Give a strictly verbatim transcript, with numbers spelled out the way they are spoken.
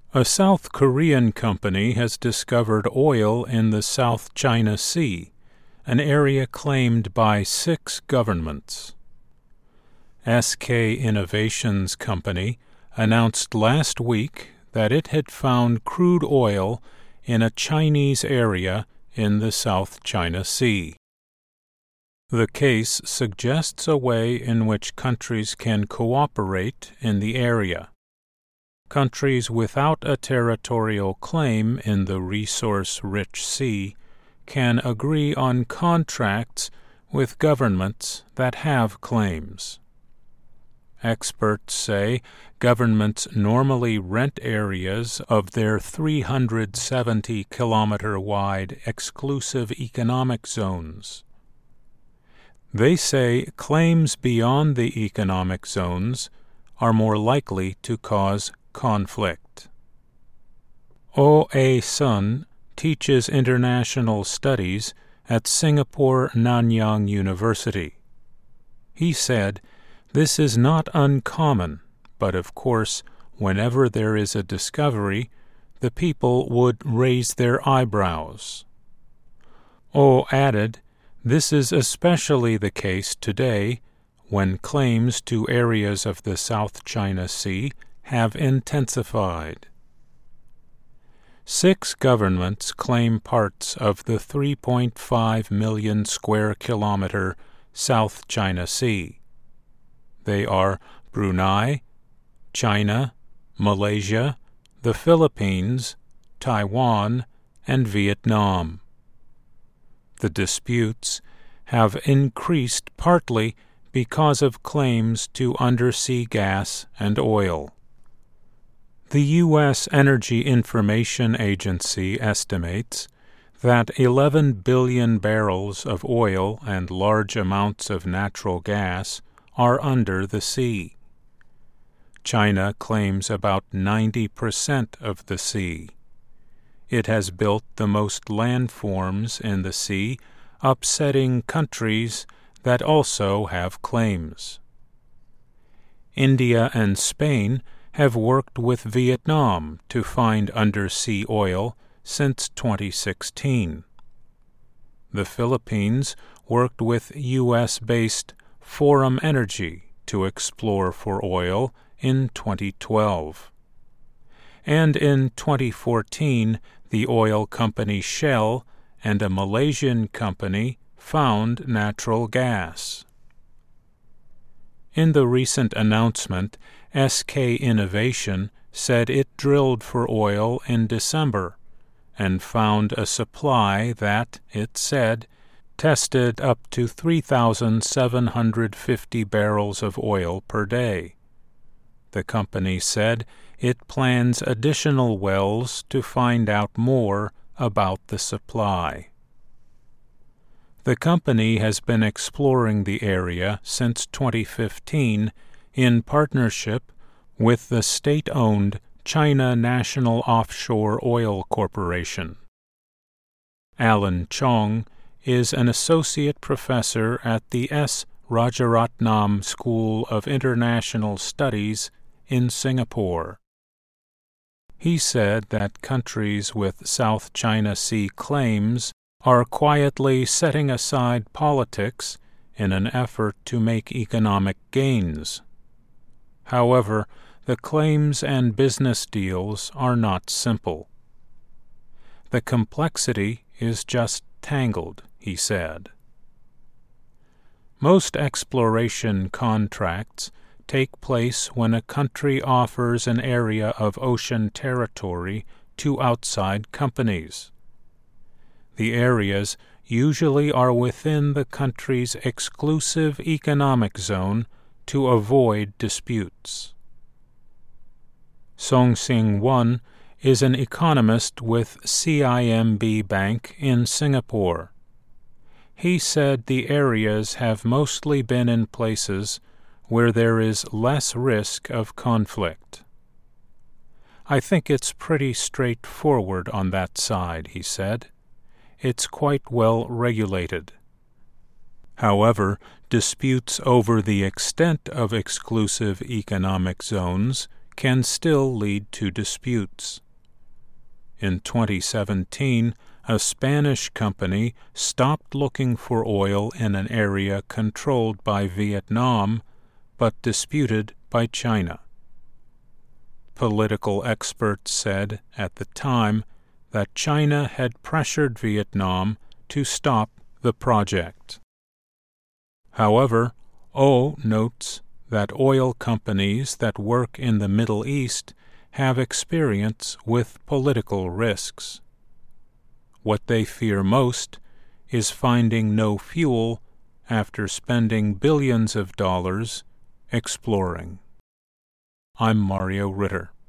A South Korean company has discovered oil in the South China Sea, an area claimed by six governments. S K Innovations Company announced last week that it had found crude oil in a Chinese area in the South China Sea. The case suggests a way in which countries can cooperate in the area. Countries without a territorial claim in the resource-rich sea can agree on contracts with governments that have claims. Experts say governments normally rent areas of their three hundred seventy kilometer wide exclusive economic zones. They say claims beyond the economic zones are more likely to cause conflict. Oh A-sun teaches international studies at Singapore Nanyang University. He said, "This is not uncommon, but of course, whenever there is a discovery, the people would raise their eyebrows." Oh added, "This is especially the case today, when claims to areas of the South China Sea have intensified." Six governments claim parts of the three point five million square kilometer South China Sea. They are Brunei, China, Malaysia, the Philippines, Taiwan, and Vietnam. The disputes have increased partly because of claims to undersea gas and oil. The U S Energy Information Agency estimates that eleven billion barrels of oil and large amounts of natural gas are under the sea. China claims about ninety percent of the sea. It has built the most landforms in the sea, upsetting countries that also have claims. India and Spain have worked with Vietnam to find undersea oil since twenty sixteen. The Philippines worked with U S-based Forum Energy to explore for oil in twenty twelve. And in twenty fourteen, the oil company Shell and a Malaysian company found natural gas. In the recent announcement, S K Innovation said it drilled for oil in December and found a supply that, it said, tested up to three thousand seven hundred fifty barrels of oil per day. The company said it plans additional wells to find out more about the supply. The company has been exploring the area since twenty fifteen in partnership with the state-owned China National Offshore Oil Corporation. Alan Chong is an associate professor at the S. Rajaratnam School of International Studies in Singapore. He said that countries with South China Sea claims are quietly setting aside politics in an effort to make economic gains. However, the claims and business deals are not simple. The complexity is just tangled, he said. Most exploration contracts take place when a country offers an area of ocean territory to outside companies. The areas usually are within the country's exclusive economic zone to avoid disputes. Song Sing-won is an economist with C I M B Bank in Singapore. He said the areas have mostly been in places where there is less risk of conflict. "I think it's pretty straightforward on that side," he said. "It's quite well regulated." However, disputes over the extent of exclusive economic zones can still lead to disputes. In twenty seventeen, a Spanish company stopped looking for oil in an area controlled by Vietnam but disputed by China. Political experts said at the time that China had pressured Vietnam to stop the project. However, O notes that oil companies that work in the Middle East have experience with political risks. What they fear most is finding no fuel after spending billions of dollars exploring. I'm Mario Ritter.